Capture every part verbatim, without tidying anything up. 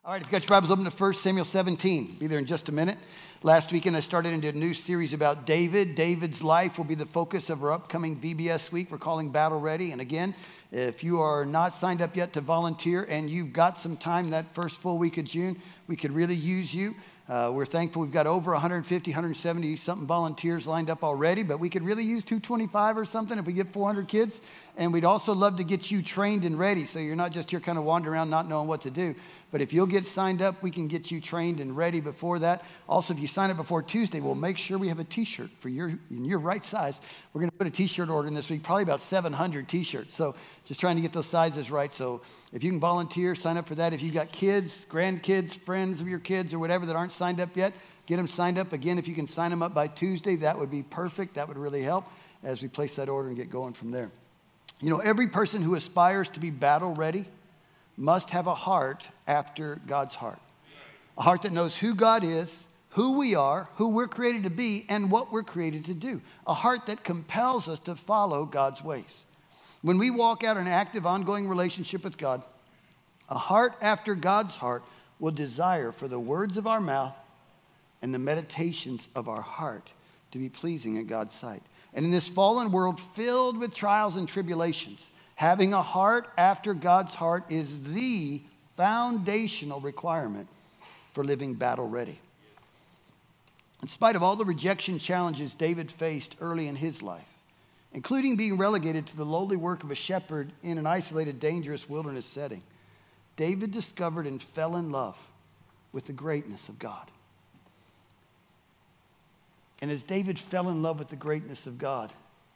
All right, if you got your Bibles, open to First Samuel seventeen. Be there in just a minute. Last weekend, I started into a new series about David. David's life will be the focus of our upcoming V B S week. We're calling Battle Ready. And again, if you are not signed up yet to volunteer and you've got some time that first full week of June, we could really use you. Uh, we're thankful we've got over one hundred fifty, one hundred seventy something volunteers lined up already, but we could really use two twenty-five or something if we get four hundred kids. And we'd also love to get you trained and ready so you're not just here kind of wandering around not knowing what to do. But if you'll get signed up, we can get you trained and ready before that. Also, if you sign up before Tuesday, we'll make sure we have a t-shirt for your, in your right size. We're going to put a t-shirt order in this week, probably about seven hundred t-shirts. So just trying to get those sizes right. So if you can volunteer, sign up for that. If you've got kids, grandkids, friends of your kids or whatever that aren't signed up yet, get them signed up. Again, if you can sign them up by Tuesday, that would be perfect. That would really help as we place that order and get going from there. You know, every person who aspires to be battle ready must have a heart after God's heart. A heart that knows who God is, who we are, who we're created to be, and what we're created to do. A heart that compels us to follow God's ways. When we walk out an active, ongoing relationship with God, a heart after God's heart will desire for the words of our mouth and the meditations of our heart to be pleasing in God's sight. And in this fallen world filled with trials and tribulations, having a heart after God's heart is the foundational requirement for living battle ready. In spite of all the rejection challenges David faced early in his life, including being relegated to the lowly work of a shepherd in an isolated, dangerous wilderness setting, David discovered and fell in love with the greatness of God. And as David fell in love with the greatness of God,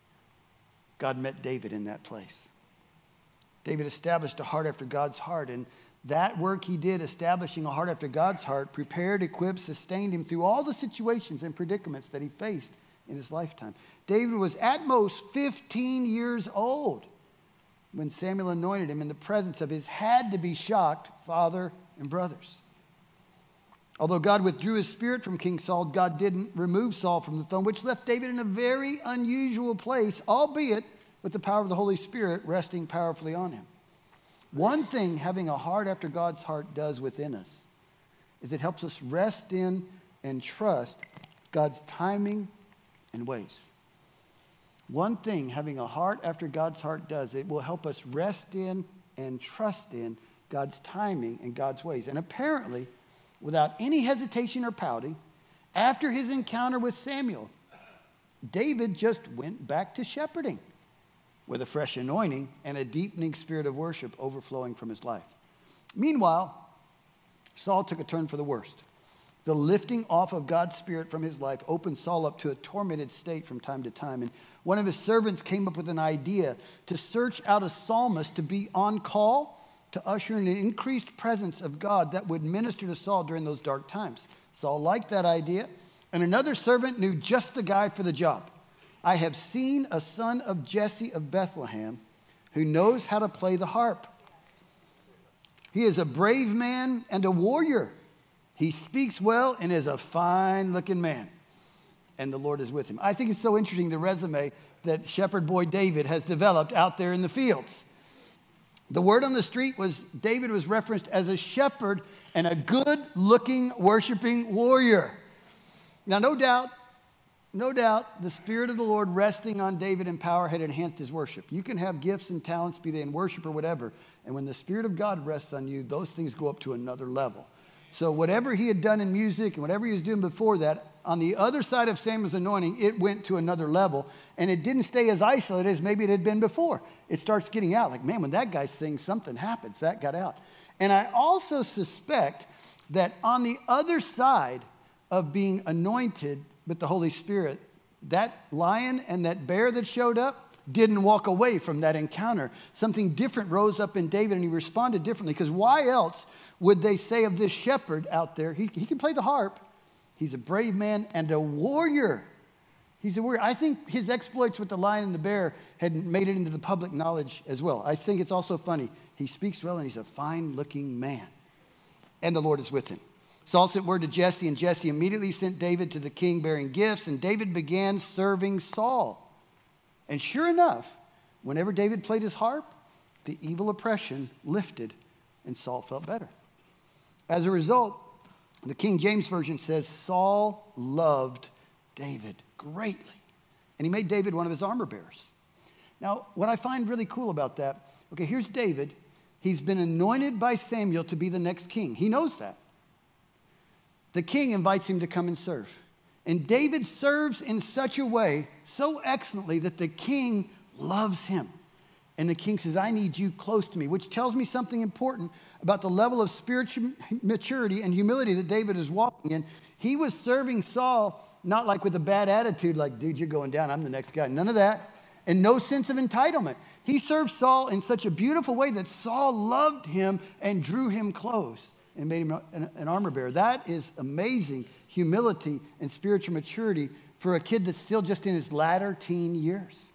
God met David in that place. David established a heart after God's heart, and that work he did, establishing a heart after God's heart, prepared, equipped, sustained him through all the situations and predicaments that he faced in his lifetime. David was at most fifteen years old when Samuel anointed him in the presence of his had-to-be-shocked father and brothers. Although God withdrew his spirit from King Saul, God didn't remove Saul from the throne, which left David in a very unusual place, albeit with the power of the Holy Spirit resting powerfully on him. One thing having a heart after God's heart does within us is it helps us rest in and trust God's timing and ways. One thing having a heart after God's heart does, it will help us rest in and trust in God's timing and God's ways. And apparently, without any hesitation or pouting, after his encounter with Samuel, David just went back to shepherding with a fresh anointing and a deepening spirit of worship overflowing from his life. Meanwhile, Saul took a turn for the worst. The lifting off of God's spirit from his life opened Saul up to a tormented state from time to time. And one of his servants came up with an idea to search out a psalmist to be on call to usher in an increased presence of God that would minister to Saul during those dark times. Saul liked that idea, and another servant knew just the guy for the job. I have seen a son of Jesse of Bethlehem who knows how to play the harp. He is a brave man and a warrior. He speaks well and is a fine-looking man. And the Lord is with him. I think it's so interesting, the resume that shepherd boy David has developed out there in the fields. The word on the street was David was referenced as a shepherd and a good-looking, worshiping warrior. Now, no doubt, no doubt, the Spirit of the Lord resting on David in power had enhanced his worship. You can have gifts and talents, be they in worship or whatever, and when the Spirit of God rests on you, those things go up to another level. So whatever he had done in music and whatever he was doing before that, on the other side of Samuel's anointing, it went to another level, and it didn't stay as isolated as maybe it had been before. It starts getting out. Like, man, when that guy sings, something happens. That got out. And I also suspect that on the other side of being anointed with the Holy Spirit, that lion and that bear that showed up didn't walk away from that encounter. Something different rose up in David, and he responded differently. Because why else would they say of this shepherd out there, he, he can play the harp, he's a brave man and a warrior. He's a warrior. I think his exploits with the lion and the bear had made it into the public knowledge as well. I think it's also funny. He speaks well, and he's a fine-looking man. And the Lord is with him. Saul sent word to Jesse, and Jesse immediately sent David to the king bearing gifts, and David began serving Saul. And sure enough, whenever David played his harp, the evil oppression lifted, and Saul felt better. As a result, the King James Version says Saul loved David greatly. And he made David one of his armor bearers. Now, what I find really cool about that, okay, here's David. He's been anointed by Samuel to be the next king. He knows that. The king invites him to come and serve. And David serves in such a way, so excellently, that the king loves him. And the king says, I need you close to me, which tells me something important about the level of spiritual maturity and humility that David is walking in. He was serving Saul not like with a bad attitude, like, dude, you're going down, I'm the next guy. None of that. And no sense of entitlement. He served Saul in such a beautiful way that Saul loved him and drew him close and made him an, an armor bearer. That is amazing humility and spiritual maturity for a kid that's still just in his latter teen years.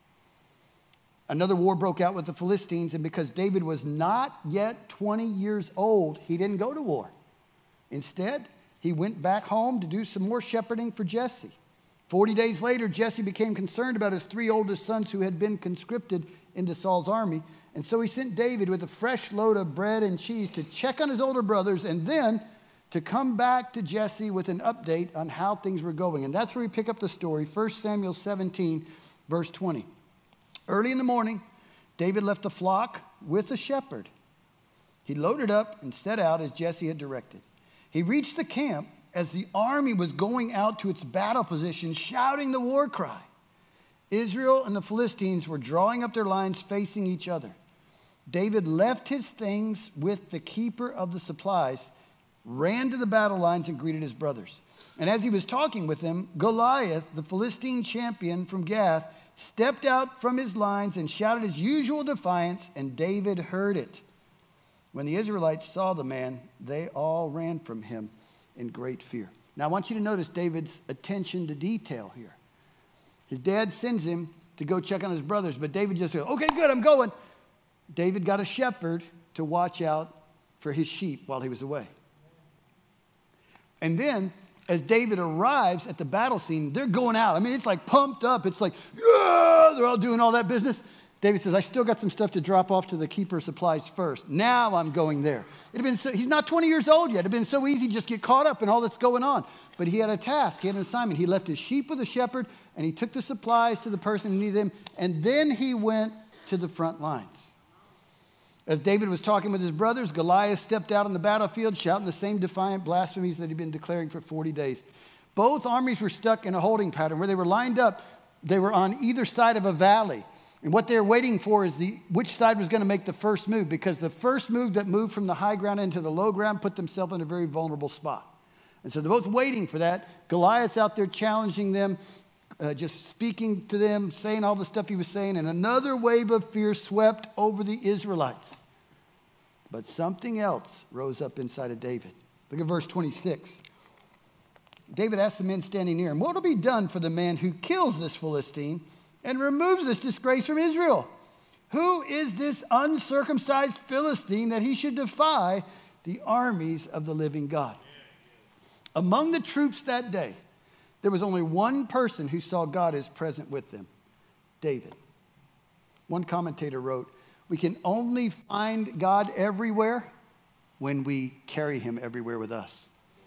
Another war broke out with the Philistines, and because David was not yet twenty years old, he didn't go to war. Instead, he went back home to do some more shepherding for Jesse. Forty days later, Jesse became concerned about his three oldest sons who had been conscripted into Saul's army. And so he sent David with a fresh load of bread and cheese to check on his older brothers and then to come back to Jesse with an update on how things were going. And that's where we pick up the story, First Samuel seventeen, verse twenty. Early in the morning, David left the flock with a shepherd. He loaded up and set out as Jesse had directed. He reached the camp as the army was going out to its battle position, shouting the war cry. Israel and the Philistines were drawing up their lines facing each other. David left his things with the keeper of the supplies, ran to the battle lines and greeted his brothers. And as he was talking with them, Goliath, the Philistine champion from Gath, stepped out from his lines and shouted his usual defiance, and David heard it. When the Israelites saw the man, they all ran from him in great fear. Now, I want you to notice David's attention to detail here. His dad sends him to go check on his brothers, but David just said, okay, good, I'm going. David got a shepherd to watch out for his sheep while he was away. And then, as David arrives at the battle scene, they're going out. I mean, it's like pumped up. It's like, yeah, they're all doing all that business. David says, I still got some stuff to drop off to the keeper of supplies first. Now I'm going there. It'd been so, he's not twenty years old yet. It'd been so easy to just get caught up in all that's going on. But he had a task. He had an assignment. He left his sheep with a shepherd, and he took the supplies to the person who needed them, and then he went to the front lines. As David was talking with his brothers, Goliath stepped out on the battlefield, shouting the same defiant blasphemies that he'd been declaring for forty days. Both armies were stuck in a holding pattern where they were lined up. They were on either side of a valley. And what they were waiting for is the which side was going to make the first move, because the first move that moved from the high ground into the low ground put themselves in a very vulnerable spot. And so they're both waiting for that. Goliath's out there challenging them, uh, just speaking to them, saying all the stuff he was saying, and another wave of fear swept over the Israelites. But something else rose up inside of David. Look at verse twenty-six. David asked the men standing near him, what will be done for the man who kills this Philistine and removes this disgrace from Israel? Who is this uncircumcised Philistine that he should defy the armies of the living God? Among the troops that day, there was only one person who saw God as present with them, David. One commentator wrote, we can only find God everywhere when we carry him everywhere with us.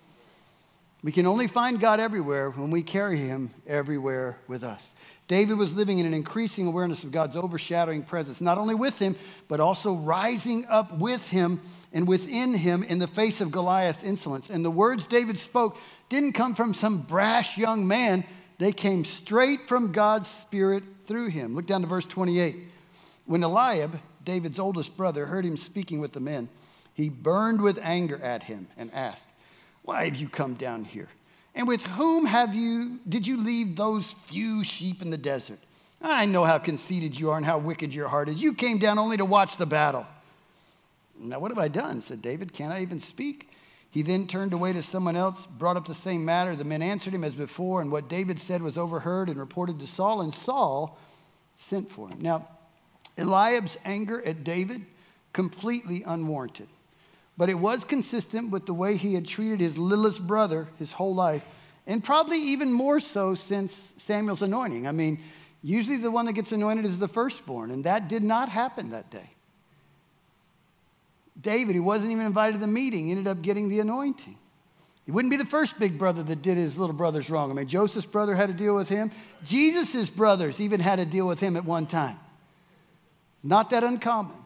We can only find God everywhere when we carry him everywhere with us. David was living in an increasing awareness of God's overshadowing presence, not only with him, but also rising up with him and within him in the face of Goliath's insolence. And the words David spoke didn't come from some brash young man. They came straight from God's Spirit through him. Look down to verse twenty-eight. When Eliab, David's oldest brother, heard him speaking with the men, he burned with anger at him and asked, why have you come down here? And with whom have you, did you leave those few sheep in the desert? I know how conceited you are and how wicked your heart is. You came down only to watch the battle. Now, what have I done? Said David. Can't I even speak? He then turned away to someone else, brought up the same matter. The men answered him as before, and what David said was overheard and reported to Saul, and Saul sent for him. Now, Eliab's anger at David, completely unwarranted. But it was consistent with the way he had treated his littlest brother his whole life, and probably even more so since Samuel's anointing. I mean, usually the one that gets anointed is the firstborn, and that did not happen that day. David, who wasn't even invited to the meeting, ended up getting the anointing. He wouldn't be the first big brother that did his little brothers wrong. I mean, Joseph's brother had to deal with him. Jesus' brothers even had to deal with him at one time. Not that uncommon.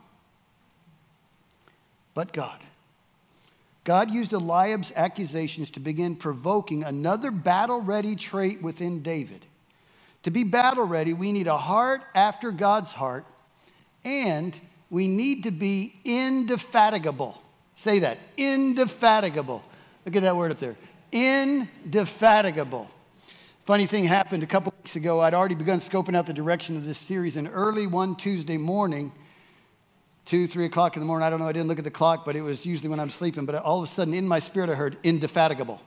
But God. God used Eliab's accusations to begin provoking another battle-ready trait within David. To be battle-ready, we need a heart after God's heart, and we need to be indefatigable. Say that, indefatigable. Look at that word up there, indefatigable. Funny thing happened a couple weeks ago. I'd already begun scoping out the direction of this series, and early one Tuesday morning, two, three o'clock in the morning, I don't know, I didn't look at the clock, but it was usually when I'm sleeping, but all of a sudden in my spirit I heard indefatigable.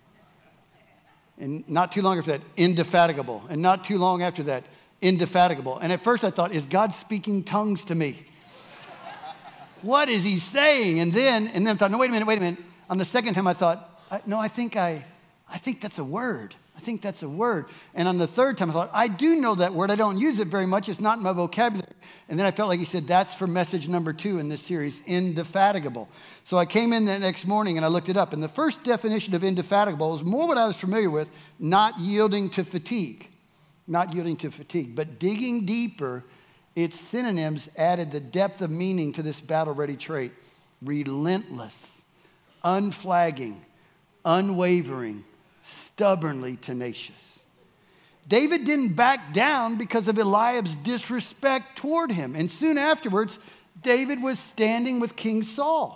And not too long after that, indefatigable. And not too long after that, indefatigable. And at first I thought, is God speaking tongues to me? What is he saying? And then, and then I thought, no, wait a minute, wait a minute. On the second time I thought, I, no, I think I, I think that's a word. I think that's a word. And on the third time I thought, I do know that word. I don't use it very much. It's not in my vocabulary. And then I felt like he said, that's for message number two in this series, indefatigable. So I came in the next morning and I looked it up. And the first definition of indefatigable is more what I was familiar with, not yielding to fatigue. Not yielding to fatigue. But digging deeper, its synonyms added the depth of meaning to this battle-ready trait. Relentless, unflagging, unwavering, stubbornly tenacious. David didn't back down because of Eliab's disrespect toward him. And soon afterwards, David was standing with King Saul.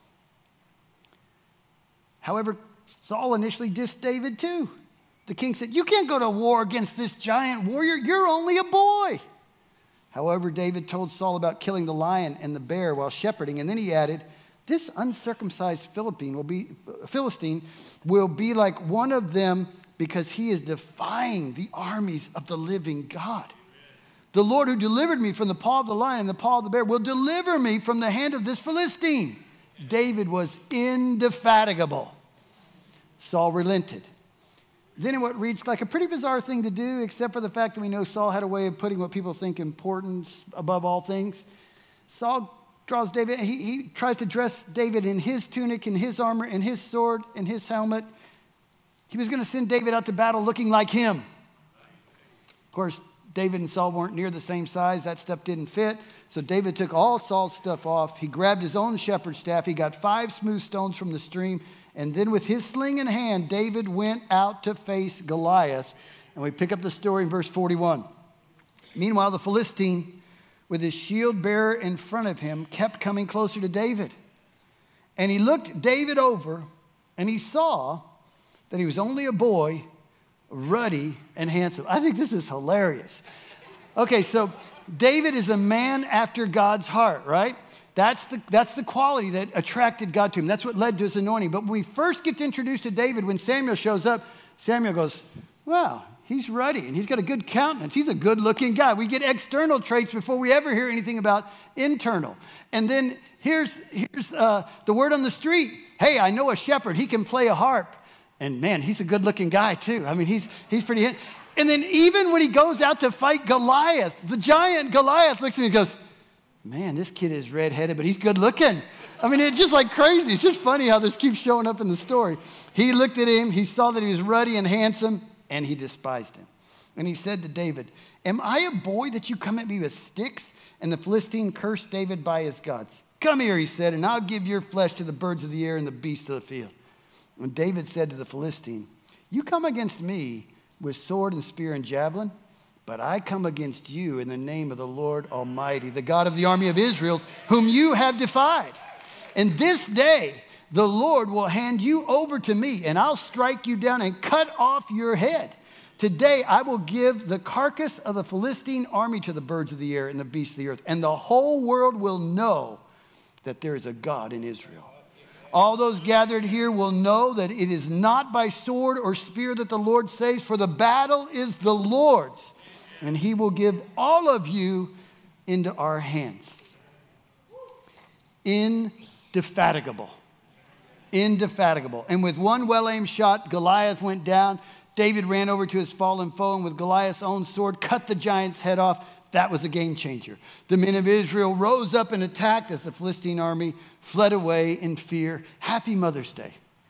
However, Saul initially dissed David too. The king said, you can't go to war against this giant warrior. You're only a boy. However, David told Saul about killing the lion and the bear while shepherding. And then he added, this uncircumcised Philistine will be, Philistine will be like one of them because he is defying the armies of the living God. The Lord who delivered me from the paw of the lion and the paw of the bear will deliver me from the hand of this Philistine. David was indefatigable. Saul relented. Then in what reads like a pretty bizarre thing to do, except for the fact that we know Saul had a way of putting what people think important above all things, Saul draws David, he, he tries to dress David in his tunic, in his armor, in his sword, in his helmet. He was going to send David out to battle looking like him. Of course, David and Saul weren't near the same size. That stuff didn't fit. So David took all Saul's stuff off. He grabbed his own shepherd's staff. He got five smooth stones from the stream. And then with his sling in hand, David went out to face Goliath. And we pick up the story in verse forty-one. Meanwhile, the Philistine, with his shield bearer in front of him, kept coming closer to David. And he looked David over, and he saw that he was only a boy, ruddy and handsome. I think this is hilarious. Okay, so David is a man after God's heart, right? That's the, that's the quality that attracted God to him. That's what led to his anointing. But when we first get introduced to David, when Samuel shows up, Samuel goes, wow, he's ruddy and he's got a good countenance. He's a good-looking guy. We get external traits before we ever hear anything about internal. And then here's, here's uh, the word on the street. Hey, I know a shepherd. He can play a harp. And man, he's a good-looking guy too. I mean, he's, he's pretty... And then even when he goes out to fight Goliath, the giant Goliath looks at me and goes, man, this kid is redheaded, but he's good looking. I mean, it's just like crazy. It's just funny how this keeps showing up in the story. He looked at him, he saw that he was ruddy and handsome, and he despised him. And he said to David, am I a boy that you come at me with sticks? And the Philistine cursed David by his gods. Come here, he said, and I'll give your flesh to the birds of the air and the beasts of the field. And David said to the Philistine, you come against me with sword and spear and javelin, but I come against you in the name of the Lord Almighty, the God of the army of Israel, whom you have defied. And this day the Lord will hand you over to me, and I'll strike you down and cut off your head. Today I will give the carcass of the Philistine army to the birds of the air and the beasts of the earth, and the whole world will know that there is a God in Israel. All those gathered here will know that it is not by sword or spear that the Lord saves, for the battle is the Lord's, and he will give all of you into our hands. Indefatigable. Indefatigable. And with one well-aimed shot, Goliath went down. David ran over to his fallen foe and with Goliath's own sword cut the giant's head off. That was a game changer. The men of Israel rose up and attacked as the Philistine army fled away in fear. Happy Mother's Day.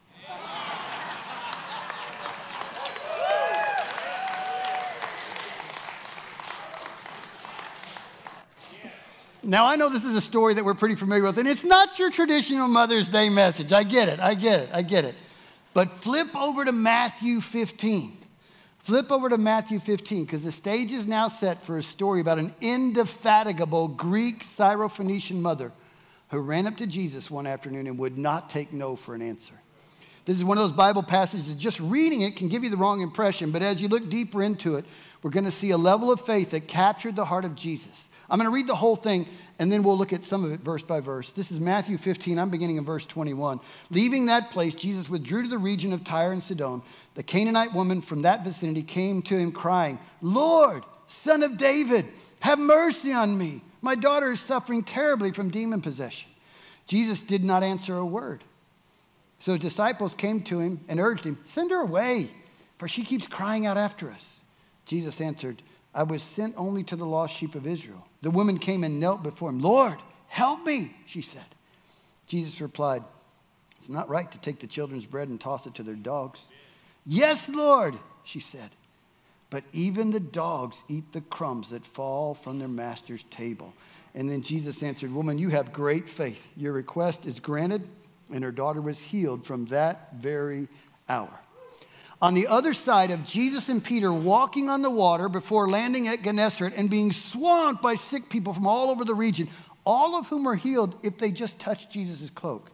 Now, I know this is a story that we're pretty familiar with, and it's not your traditional Mother's Day message. I get it, I get it, I get it. But flip over to Matthew fifteen. Flip over to Matthew fifteen, because the stage is now set for a story about an indefatigable Greek Syrophoenician mother who ran up to Jesus one afternoon and would not take no for an answer. This is one of those Bible passages that just reading it can give you the wrong impression, but as you look deeper into it, we're going to see a level of faith that captured the heart of Jesus. I'm going to read the whole thing, and then we'll look at some of it verse by verse. This is Matthew fifteen. I'm beginning in verse twenty-one. Leaving that place, Jesus withdrew to the region of Tyre and Sidon. The Canaanite woman from that vicinity came to him crying, "Lord, Son of David, have mercy on me. My daughter is suffering terribly from demon possession." Jesus did not answer a word. So his disciples came to him and urged him, "Send her away, for she keeps crying out after us." Jesus answered, "I was sent only to the lost sheep of Israel." The woman came and knelt before him. "Lord, help me," she said. Jesus replied, "It's not right to take the children's bread and toss it to their dogs." "Yes, Lord," she said, "but even the dogs eat the crumbs that fall from their master's table." And then Jesus answered, "Woman, you have great faith. Your request is granted." And her daughter was healed from that very hour. On the other side of Jesus and Peter walking on the water before landing at Gennesaret and being swamped by sick people from all over the region, all of whom were healed if they just touched Jesus' cloak.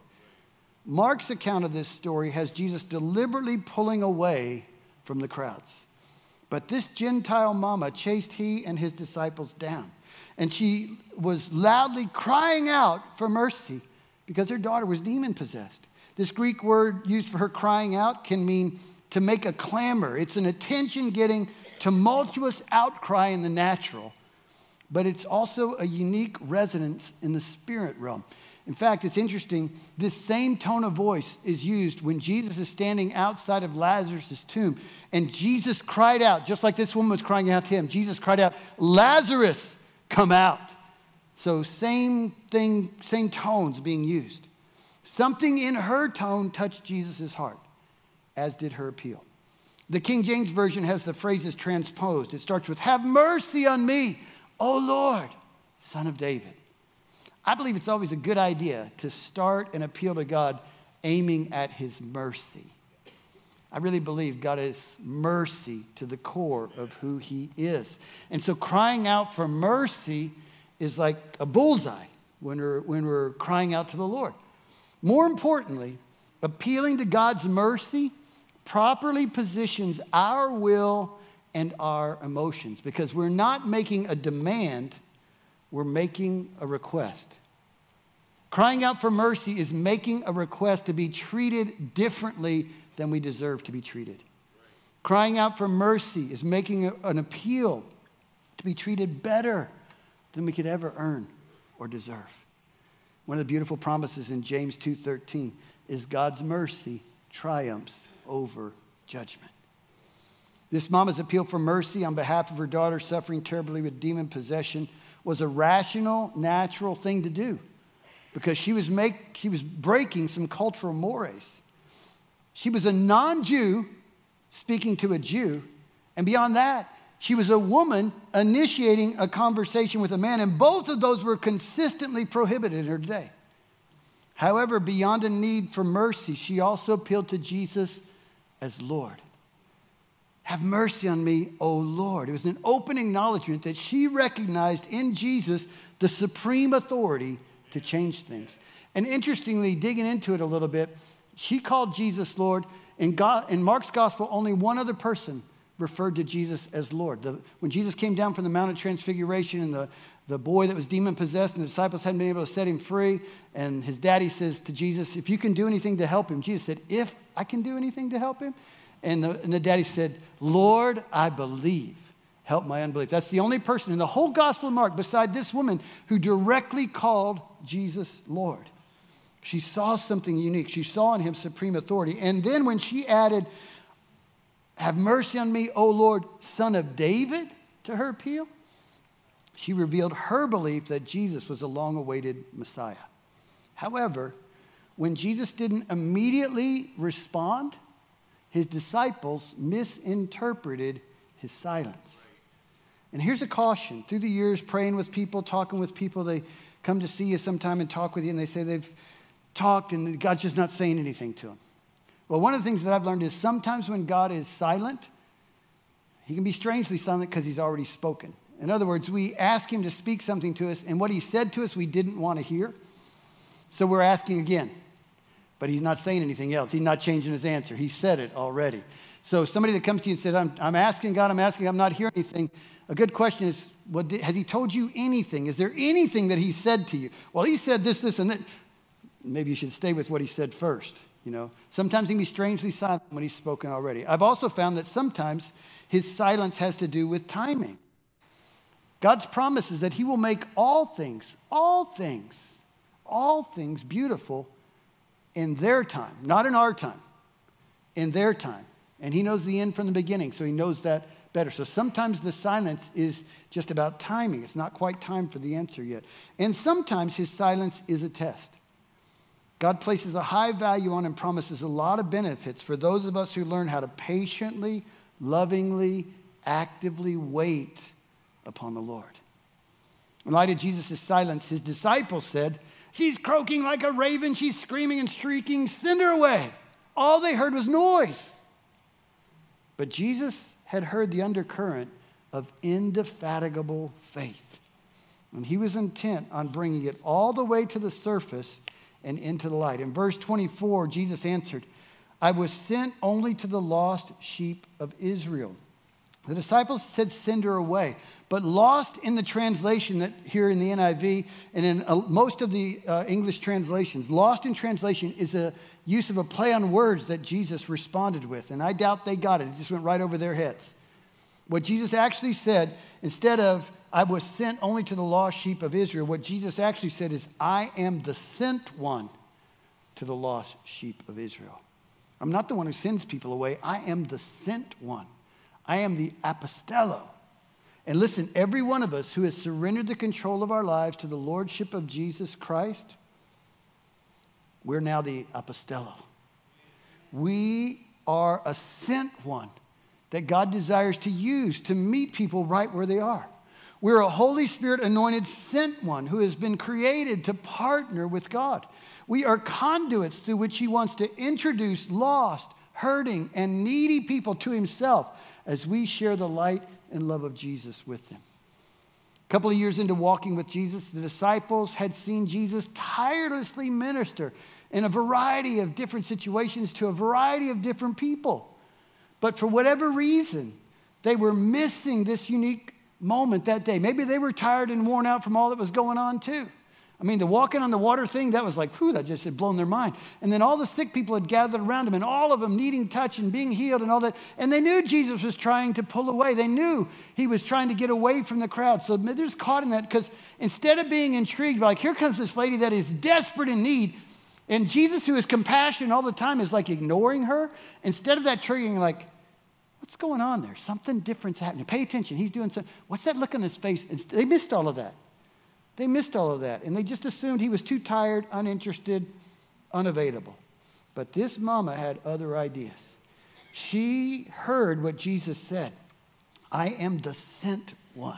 Mark's account of this story has Jesus deliberately pulling away from the crowds. But this Gentile mama chased he and his disciples down. And she was loudly crying out for mercy because her daughter was demon-possessed. This Greek word used for her crying out can mean to make a clamor. It's an attention-getting, tumultuous outcry in the natural, but it's also a unique resonance in the spirit realm. In fact, it's interesting, this same tone of voice is used when Jesus is standing outside of Lazarus' tomb, and Jesus cried out, just like this woman was crying out to him. Jesus cried out, "Lazarus, come out." So same thing, same tones being used. Something in her tone touched Jesus' heart, as did her appeal. The King James Version has the phrases transposed. It starts with, "Have mercy on me, O Lord, Son of David." I believe it's always a good idea to start an appeal to God aiming at his mercy. I really believe God is mercy to the core of who he is. And so crying out for mercy is like a bullseye when we're, when we're crying out to the Lord. More importantly, appealing to God's mercy properly positions our will and our emotions, because we're not making a demand, we're making a request. Crying out for mercy is making a request to be treated differently than we deserve to be treated. Crying out for mercy is making a, an appeal to be treated better than we could ever earn or deserve. One of the beautiful promises in James two thirteen is God's mercy triumphs over judgment. This mama's appeal for mercy on behalf of her daughter suffering terribly with demon possession was a rational, natural thing to do, because she was, make, she was breaking some cultural mores. She was a non-Jew speaking to a Jew, and beyond that, she was a woman initiating a conversation with a man, and both of those were consistently prohibited in her day. However, beyond a need for mercy, she also appealed to Jesus as Lord. "Have mercy on me, O Lord." It was an open acknowledgement that she recognized in Jesus the supreme authority to change things. And interestingly, digging into it a little bit, she called Jesus Lord. In, God, in Mark's gospel, only one other person referred to Jesus as Lord. The, when Jesus came down from the Mount of Transfiguration, and the, the boy that was demon-possessed and the disciples hadn't been able to set him free, and his daddy says to Jesus, "If you can do anything to help him." Jesus said, "If I can do anything to help him?" And the, and the daddy said, "Lord, I believe. Help my unbelief." That's the only person in the whole Gospel of Mark beside this woman who directly called Jesus Lord. She saw something unique. She saw in him supreme authority. And then when she added, "Have mercy on me, O Lord, Son of David," to her appeal, She revealed her belief that Jesus was a long-awaited Messiah. However, when Jesus didn't immediately respond, his disciples misinterpreted his silence. And here's a caution. Through the years, praying with people, talking with people, they come to see you sometime and talk with you, and they say they've talked and God's just not saying anything to them. Well, one of the things that I've learned is sometimes when God is silent, he can be strangely silent because he's already spoken. In other words, we ask him to speak something to us, and what he said to us we didn't want to hear. So we're asking again. But he's not saying anything else. He's not changing his answer. He said it already. So somebody that comes to you and says, I'm, I'm asking God, I'm asking, I'm not hearing anything. A good question is, well, did, has he told you anything? Is there anything that he said to you? Well, he said this, this, and that. Maybe you should stay with what he said first. You know, sometimes he can be strangely silent when he's spoken already. I've also found that sometimes his silence has to do with timing. God's promise is that he will make all things, all things, all things beautiful in their time, not in our time, in their time. And he knows the end from the beginning, so he knows that better. So sometimes the silence is just about timing. It's not quite time for the answer yet. And sometimes his silence is a test. God places a high value on and promises a lot of benefits for those of us who learn how to patiently, lovingly, actively wait upon the Lord. In light of Jesus' silence, his disciples said, she's croaking like a raven, she's screaming and shrieking, send her away. All they heard was noise. But Jesus had heard the undercurrent of indefatigable faith. And he was intent on bringing it all the way to the surface and into the light. In verse twenty-four, Jesus answered, I was sent only to the lost sheep of Israel. The disciples said, send her away. But lost in the translation that here in the N I V and in uh, most of the uh, English translations, lost in translation is a use of a play on words that Jesus responded with. And I doubt they got it. It just went right over their heads. What Jesus actually said, instead of, I was sent only to the lost sheep of Israel, what Jesus actually said is, I am the sent one to the lost sheep of Israel. I'm not the one who sends people away. I am the sent one. I am the apostello. And listen, every one of us who has surrendered the control of our lives to the lordship of Jesus Christ, we're now the apostello. We are a sent one that God desires to use to meet people right where they are. We're a Holy Spirit anointed sent one who has been created to partner with God. We are conduits through which he wants to introduce lost, hurting, and needy people to himself as we share the light and love of Jesus with them. A couple of years into walking with Jesus, the disciples had seen Jesus tirelessly minister in a variety of different situations to a variety of different people. But for whatever reason, they were missing this unique moment that day. Maybe they were tired and worn out from all that was going on too. I mean, the walking on the water thing, that was like, whew, that just had blown their mind. And then all the sick people had gathered around him, and all of them needing touch and being healed and all that. And they knew Jesus was trying to pull away. They knew he was trying to get away from the crowd. So they're just caught in that because instead of being intrigued, like, here comes this lady that is desperate in need, and Jesus, who is compassionate all the time, is like ignoring her. Instead of that triggering, like, what's going on there? Something different's happening. Pay attention. He's doing something. What's that look on his face? And they missed all of that. They missed all of that. And they just assumed he was too tired, uninterested, unavailable. But this mama had other ideas. She heard what Jesus said. I am the sent one.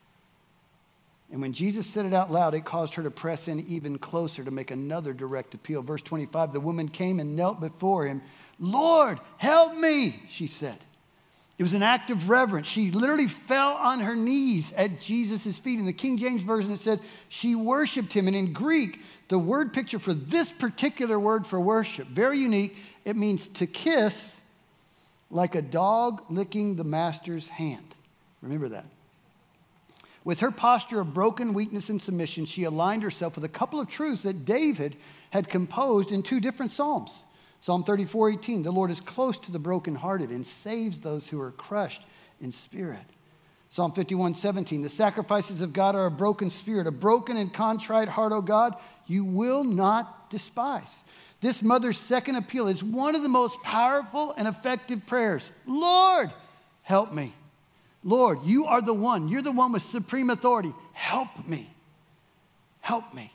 And when Jesus said it out loud, it caused her to press in even closer to make another direct appeal. Verse twenty-five, the woman came and knelt before him. Lord, help me, she said. It was an act of reverence. She literally fell on her knees at Jesus' feet. In the King James Version, it said she worshiped him. And in Greek, the word picture for this particular word for worship, very unique. It means to kiss like a dog licking the master's hand. Remember that. With her posture of broken weakness and submission, she aligned herself with a couple of truths that David had composed in two different Psalms. Psalm thirty-four eighteen, the Lord is close to the brokenhearted and saves those who are crushed in spirit. Psalm fifty-one seventeen, the sacrifices of God are a broken spirit, a broken and contrite heart, O God, you will not despise. This mother's second appeal is one of the most powerful and effective prayers. Lord, help me. Lord, you are the one. You're the one with supreme authority. Help me. Help me.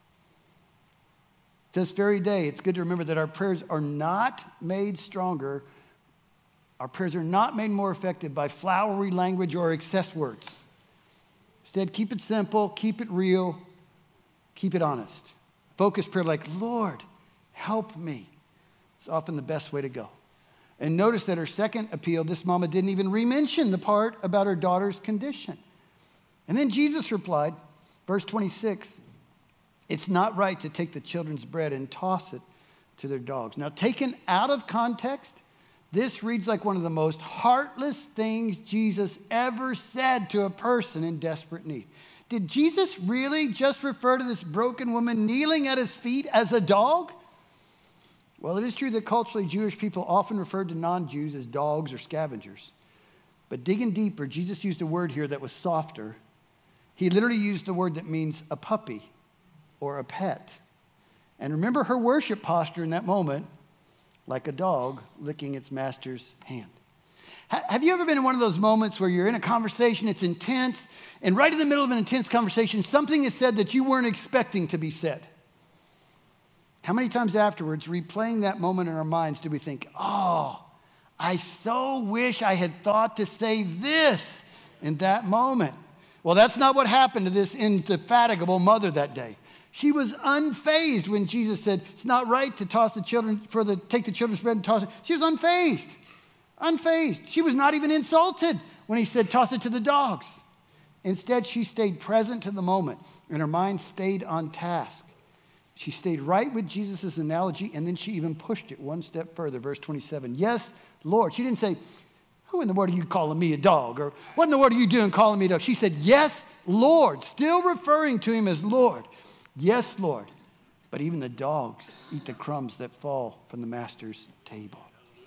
This very day, it's good to remember that our prayers are not made stronger. Our prayers are not made more effective by flowery language or excess words. Instead, keep it simple, keep it real, keep it honest. Focused prayer like, Lord, help me. It's often the best way to go. And notice that her second appeal, this mama didn't even re-mention the part about her daughter's condition. And then Jesus replied, verse twenty-six, it's not right to take the children's bread and toss it to their dogs. Now, taken out of context, this reads like one of the most heartless things Jesus ever said to a person in desperate need. Did Jesus really just refer to this broken woman kneeling at his feet as a dog? Well, it is true that culturally Jewish people often referred to non-Jews as dogs or scavengers. But digging deeper, Jesus used a word here that was softer. He literally used the word that means a puppy or a pet. And remember her worship posture in that moment, like a dog licking its master's hand. Have you ever been in one of those moments where you're in a conversation, it's intense, and right in the middle of an intense conversation, something is said that you weren't expecting to be said? How many times afterwards, replaying that moment in our minds, do we think, oh, I so wish I had thought to say this in that moment? Well, that's not what happened to this indefatigable mother that day. She was unfazed when Jesus said, it's not right to toss the children, for the, take the children's bread and toss it. She was unfazed, unfazed. She was not even insulted when he said, toss it to the dogs. Instead, she stayed present to the moment, and her mind stayed on task. She stayed right with Jesus' analogy, and then she even pushed it one step further. Verse twenty-seven, yes, Lord. She didn't say, who in the world are you calling me a dog? Or what in the world are you doing calling me a dog? She said, yes, Lord, still referring to him as Lord. Yes, Lord, but even the dogs eat the crumbs that fall from the master's table.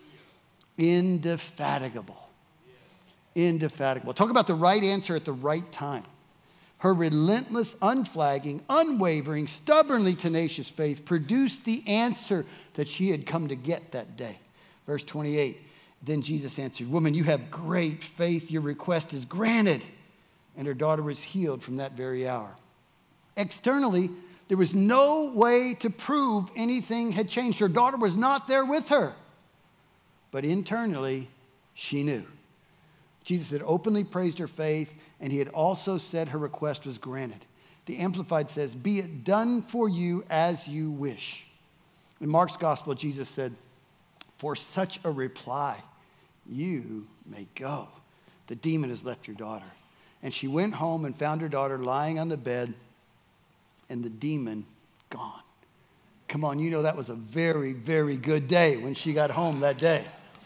Indefatigable. Indefatigable. Talk about the right answer at the right time. Her relentless, unflagging, unwavering, stubbornly tenacious faith produced the answer that she had come to get that day. Verse twenty-eight, then Jesus answered, woman, you have great faith. Your request is granted. And her daughter was healed from that very hour. Externally, there was no way to prove anything had changed. Her daughter was not there with her. But internally, she knew. Jesus had openly praised her faith, and he had also said her request was granted. The Amplified says, be it done for you as you wish. In Mark's gospel, Jesus said, for such a reply, you may go. The demon has left your daughter. And she went home and found her daughter lying on the bed, and the demon gone. Come on, you know that was a very, very good day when she got home that day.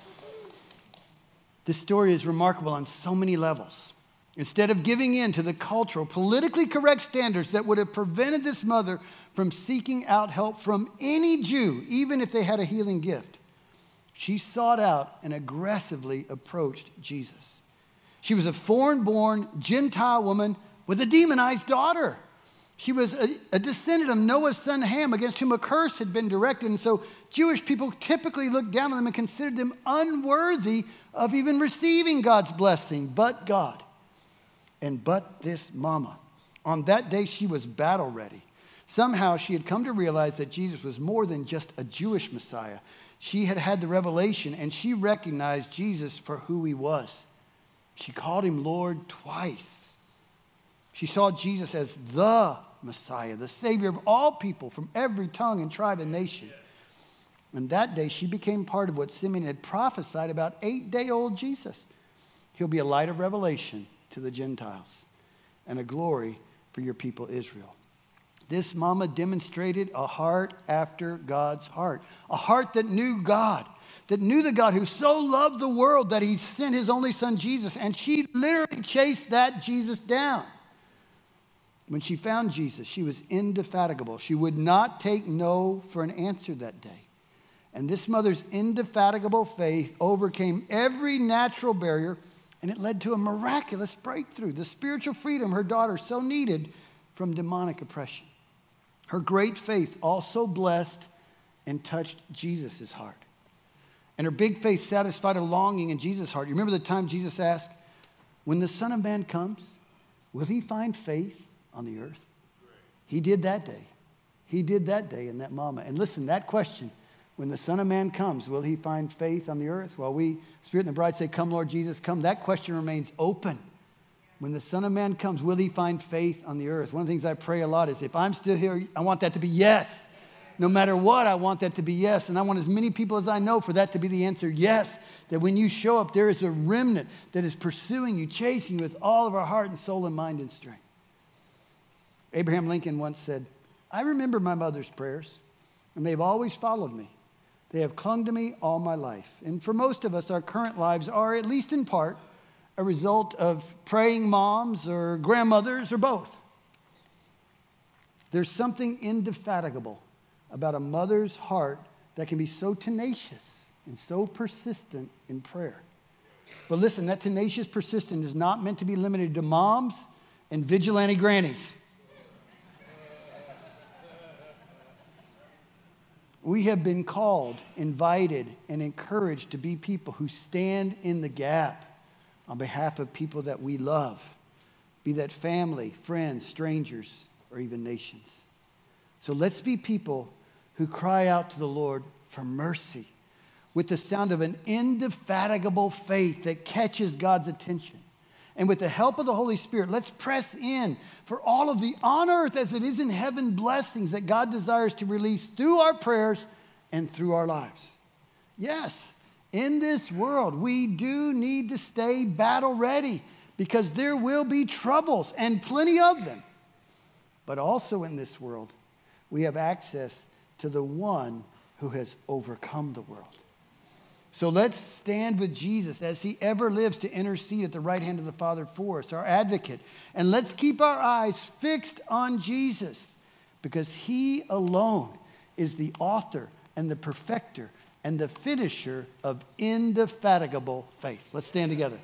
This story is remarkable on so many levels. Instead of giving in to the cultural, politically correct standards that would have prevented this mother from seeking out help from any Jew, even if they had a healing gift, she sought out and aggressively approached Jesus. She was a foreign-born Gentile woman with a demonized daughter. She was a, a descendant of Noah's son Ham, against whom a curse had been directed. And so Jewish people typically looked down on them and considered them unworthy of even receiving God's blessing, but God. And but this mama. On that day, she was battle ready. Somehow she had come to realize that Jesus was more than just a Jewish Messiah. She had had the revelation, and she recognized Jesus for who he was. She called him Lord twice. She saw Jesus as the Messiah, the Savior of all people from every tongue and tribe and nation. And that day, she became part of what Simeon had prophesied about eight-day-old Jesus. He'll be a light of revelation to the Gentiles and a glory for your people Israel. This mama demonstrated a heart after God's heart, a heart that knew God, that knew the God who so loved the world that he sent his only son Jesus, and she literally chased that Jesus down. When she found Jesus, she was indefatigable. She would not take no for an answer that day. And this mother's indefatigable faith overcame every natural barrier, and it led to a miraculous breakthrough, the spiritual freedom her daughter so needed from demonic oppression. Her great faith also blessed and touched Jesus' heart. And her big faith satisfied a longing in Jesus' heart. You remember the time Jesus asked, when the Son of Man comes, will he find faith on the earth? He did that day. He did that day in that moment. And listen, that question, when the Son of Man comes, will he find faith on the earth? While we, Spirit and the bride, say, come, Lord Jesus, come, that question remains open. When the Son of Man comes, will he find faith on the earth? One of the things I pray a lot is, if I'm still here, I want that to be yes. No matter what, I want that to be yes. And I want as many people as I know for that to be the answer, yes. That when you show up, there is a remnant that is pursuing you, chasing you with all of our heart and soul and mind and strength. Abraham Lincoln once said, I remember my mother's prayers, and they've always followed me. They have clung to me all my life. And for most of us, our current lives are, at least in part, a result of praying moms or grandmothers or both. There's something indefatigable about a mother's heart that can be so tenacious and so persistent in prayer. But listen, that tenacious persistence is not meant to be limited to moms and vigilante grannies. We have been called, invited, and encouraged to be people who stand in the gap on behalf of people that we love, be that family, friends, strangers, or even nations. So let's be people who cry out to the Lord for mercy with the sound of an indefatigable faith that catches God's attention. And with the help of the Holy Spirit, let's press in for all of the on earth as it is in heaven blessings that God desires to release through our prayers and through our lives. Yes, in this world, we do need to stay battle ready because there will be troubles and plenty of them. But also in this world, we have access to the one who has overcome the world. So let's stand with Jesus as he ever lives to intercede at the right hand of the Father for us, our advocate. And let's keep our eyes fixed on Jesus because he alone is the author and the perfecter and the finisher of indefatigable faith. Let's stand together.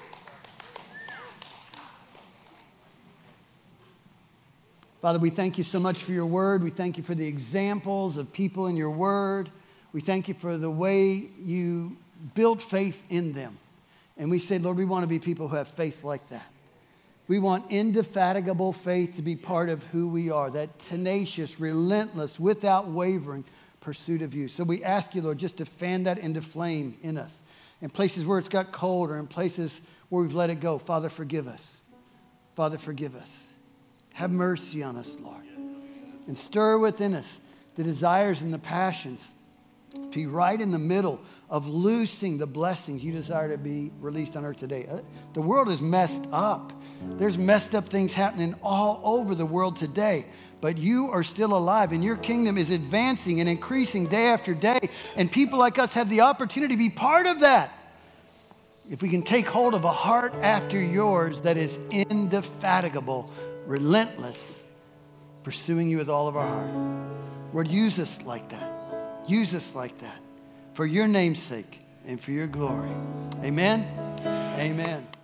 Father, we thank you so much for your word. We thank you for the examples of people in your word. We thank you for the way you built faith in them. And we say, Lord, we want to be people who have faith like that. We want indefatigable faith to be part of who we are, that tenacious, relentless, without wavering pursuit of you. So we ask you, Lord, just to fan that into flame in us. In places where it's got cold or in places where we've let it go, Father, forgive us. Father, forgive us. Have mercy on us, Lord. And stir within us the desires and the passions to be right in the middle of loosing the blessings you desire to be released on earth today. Uh, the world is messed up. There's messed up things happening all over the world today. But you are still alive, and your kingdom is advancing and increasing day after day. And people like us have the opportunity to be part of that. If we can take hold of a heart after yours that is indefatigable, relentless, pursuing you with all of our heart. Lord, use us like that. Use us like that for your name's sake and for your glory. Amen. Amen.